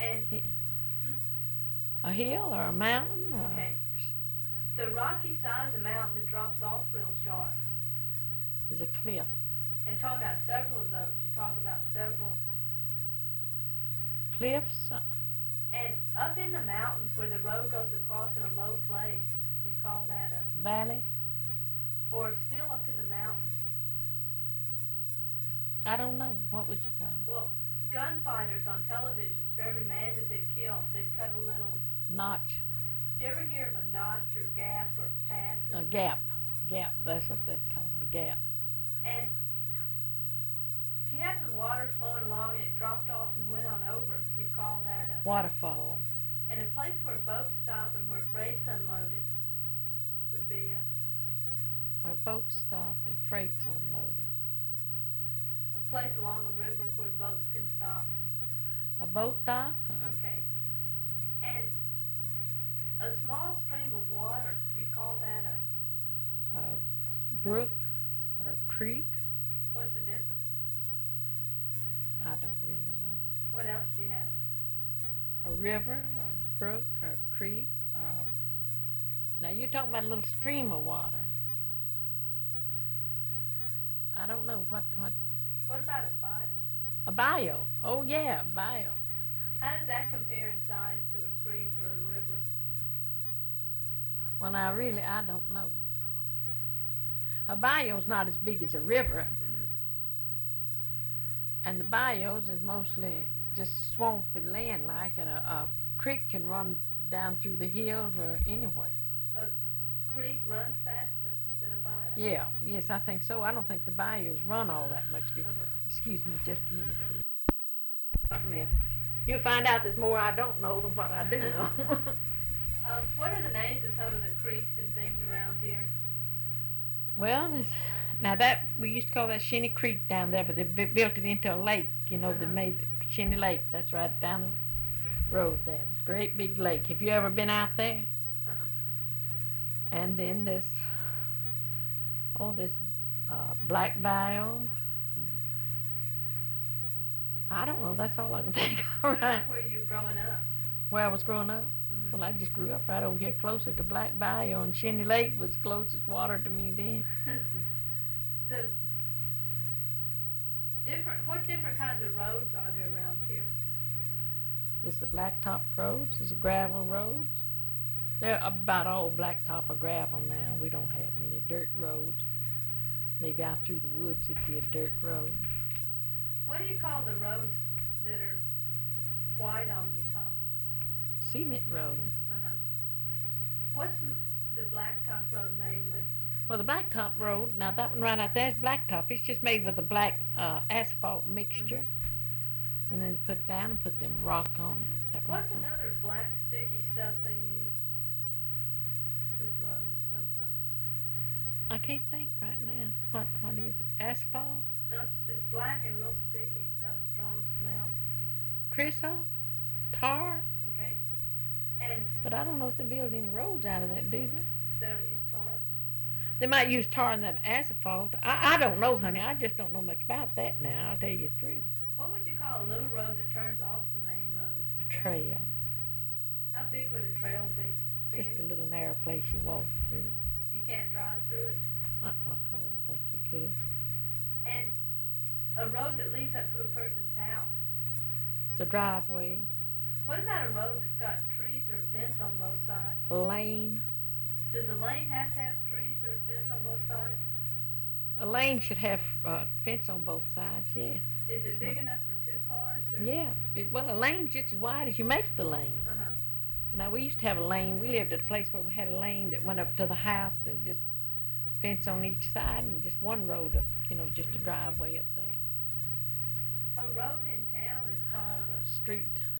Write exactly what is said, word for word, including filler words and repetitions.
And Hi- hmm, A hill or a mountain? Or okay, the rocky side of the mountain that drops off real sharp. is a cliff? And talking about several of those, you talk about several. Cliffs? Uh, And up in the mountains where the road goes across in a low place, you call that a, Valley? or still up in the mountains. I don't know. What would you call it? Well, gunfighters on television, for every man that they'd kill, they'd cut a little. Notch. Did you ever hear of a notch or gap or pass? A gap. Gap. That's what they call it. A gap. And if you had some water flowing along and it dropped off and went on over, you'd call that a. Waterfall. And a place where boats stop and where freight's unloaded would be a, Where boats stop and freight's unloaded. a place along a river where boats can stop. A boat dock? Or Okay. And a small stream of water, you'd call that a, a brook or a creek? what's the difference? I don't really know. What else do you have? A river, a brook, or a creek. Um, now you're talking about a little stream of water. I don't know what what What about a bayou? a bayou. Oh yeah, bayou. How does that compare in size to a creek or a river? Well, now really I don't know. A bayou's not as big as a river, Mm-hmm. and the bayous is mostly just swampy land like, and a, a creek can run down through the hills or anywhere. A creek runs faster than a bayou? Yeah, yes, I think so. I don't think the bayous run all that much. Do- Uh-huh. Excuse me just a minute. Something else. You'll find out there's more I don't know than what I do know. Uh, what are the names of some of the creeks and things around here? Well, it's, now that, we used to call that Shinny Creek down there, but they bu- built it into a lake, you know, they Uh-huh. made Shinny Lake. That's right down the road there. It's a great big lake. Have you ever been out there? Uh-uh. And then this, oh, this uh, Black Bayou. I don't know, that's all I can think of. What Right. about where you're growing up? Where I was growing up? Mhm. Well, I just grew up right over here closer to Black Bayou, and Shinny Lake was the closest water to me then. The different, what different kinds of roads are there around here? There's the blacktop roads, there's the gravel roads. They're about all blacktop or gravel now. We don't have many dirt roads. Maybe out through the woods it'd be a dirt road. What do you call the roads that are white on the top? Cement road. Uh-huh. What's m- the blacktop road made with? Well, the blacktop road, now that one right out there is blacktop. It's just made with a black uh, asphalt mixture. Mhm. And then they put it down and put them rock on it. That rock What's on. another black sticky stuff they use with roads sometimes? I can't think right now. What what is it? Asphalt? No, it's, it's black and real sticky. It's got a strong smell. Creosote? Tar? Okay. And But I don't know if they build any roads out of that, do they? they don't use tar. They might use tar in that asphalt. I, I don't know, honey. I just don't know much about that now. I'll tell you the truth. What would you call a little road that turns off the main road? A trail. How big would a trail be? Big Just a en- little narrow place you walk through. You can't drive through it. Uh-uh. I wouldn't think you could. And a road that leads up to a person's house. It's a driveway. What about a road that's got trees or a fence on both sides? A lane. Does a lane have to have trees or a fence on both sides? A lane should have uh, fence on both sides, yes. Is it It's big not- enough for two cars? Or? Yeah. It, well, a lane's just as wide as you make the lane. Uh-huh. Now, we used to have a lane. We lived at a place where we had a lane that went up to the house. There was just fence on each side and just one road up, you know, just a driveway up there. A road in town is called a Street.